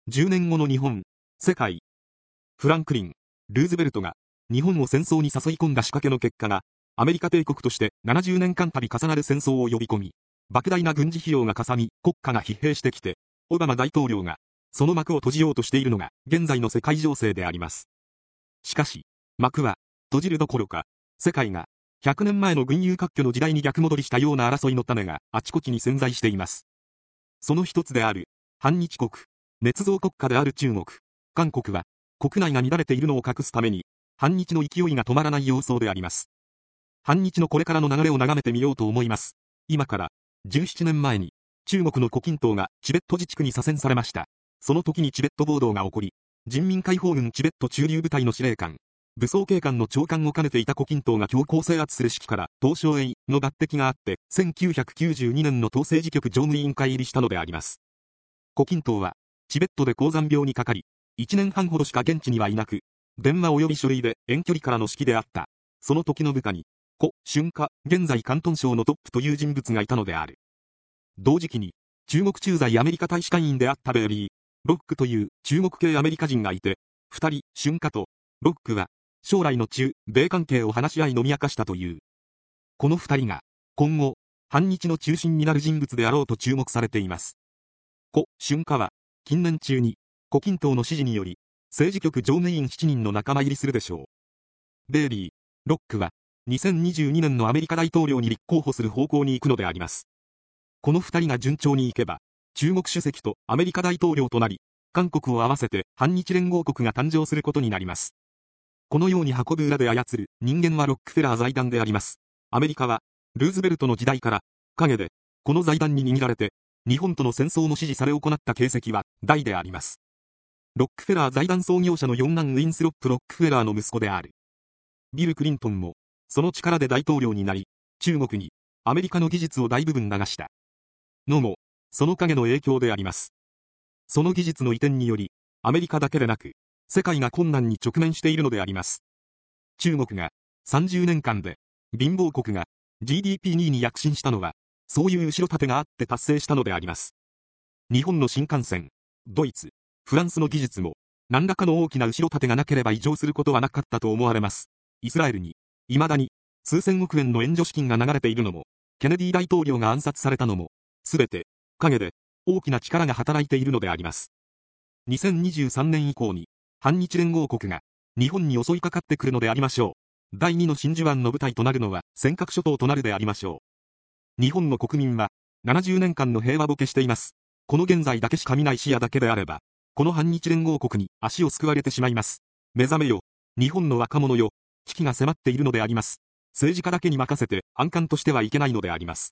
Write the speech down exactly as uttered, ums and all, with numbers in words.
じゅうねんごの日本、世界。フランクリン、ルーズベルトが日本を戦争に誘い込んだ仕掛けの結果が、アメリカ帝国としてななじゅうねんかん度重なる戦争を呼び込み、莫大な軍事費用がかさみ国家が疲弊してきて、オバマ大統領がその幕を閉じようとしているのが現在の世界情勢であります。しかし、幕は閉じるどころか、世界がひゃくねんまえの群雄割拠の時代に逆戻りしたような争いの種があちこちに潜在しています。その一つである反日国、捏造国家である中国、韓国は国内が乱れているのを隠すために反日の勢いが止まらない様相であります。反日のこれからの流れを眺めてみようと思います。今からじゅうななねんまえに中国の胡錦涛がチベット自治区に左遷されました。その時にチベット暴動が起こり、人民解放軍チベット駐留部隊の司令官、武装警官の長官を兼ねていた胡錦涛が強行制圧する指揮から東証営の抜擢があってせんきゅうひゃくきゅうじゅうにねんの党政治局常務委員会入りしたのであります。胡錦涛はチベットで高山病にかかり、いちねんはんほどしか現地にはいなく、電話及び書類で遠距離からの指揮であった。その時の部下に、胡春華、現在広東省のトップという人物がいたのである。同時期に、中国駐在アメリカ大使館員であったベイリー・ロックという中国系アメリカ人がいて、二人、春華とロックは、将来の中米関係を話し合い飲み明かしたという。この二人が、今後、反日の中心になる人物であろうと注目されています。胡春華は、近年中に、胡錦涛の指示により、政治局常務委員しちにんの仲間入りするでしょう。ベイリー・ロックは、にせんにじゅうにねんのアメリカ大統領に立候補する方向に行くのであります。この二人が順調にいけば、中国主席とアメリカ大統領となり、韓国を合わせて反日連合国が誕生することになります。このように運ぶ裏で操る人間はロックフェラー財団であります。アメリカは、ルーズベルトの時代から、陰で、この財団に握られて、日本との戦争も支持され行った形跡は大であります。ロックフェラー財団創業者の四男ウィンスロップ・ロックフェラーの息子である。ビル・クリントンも、その力で大統領になり、中国にアメリカの技術を大部分流したのも、その陰の影響であります。その技術の移転により、アメリカだけでなく、世界が困難に直面しているのであります。中国がさんじゅうねんかんで、貧乏国が ジーディーピーにいに躍進したのは、そういう後ろ盾があって達成したのであります。日本の新幹線、ドイツ、フランスの技術も、何らかの大きな後ろ盾がなければ異常することはなかったと思われます。イスラエルに、未だに、数千億円の援助資金が流れているのも、ケネディ大統領が暗殺されたのも、すべて、陰で、大きな力が働いているのであります。にせんにじゅうさんねん以降に、反日連合国が、日本に襲いかかってくるのでありましょう。だいにの真珠湾の舞台となるのは、尖閣諸島となるでありましょう。日本の国民は、ななじゅうねんかんの平和ボケしています。この現在だけしか見ない視野だけであれば、この反日連合国に足をすくわれてしまいます。目覚めよ、日本の若者よ、危機が迫っているのであります。政治家だけに任せて安閑としてはいけないのであります。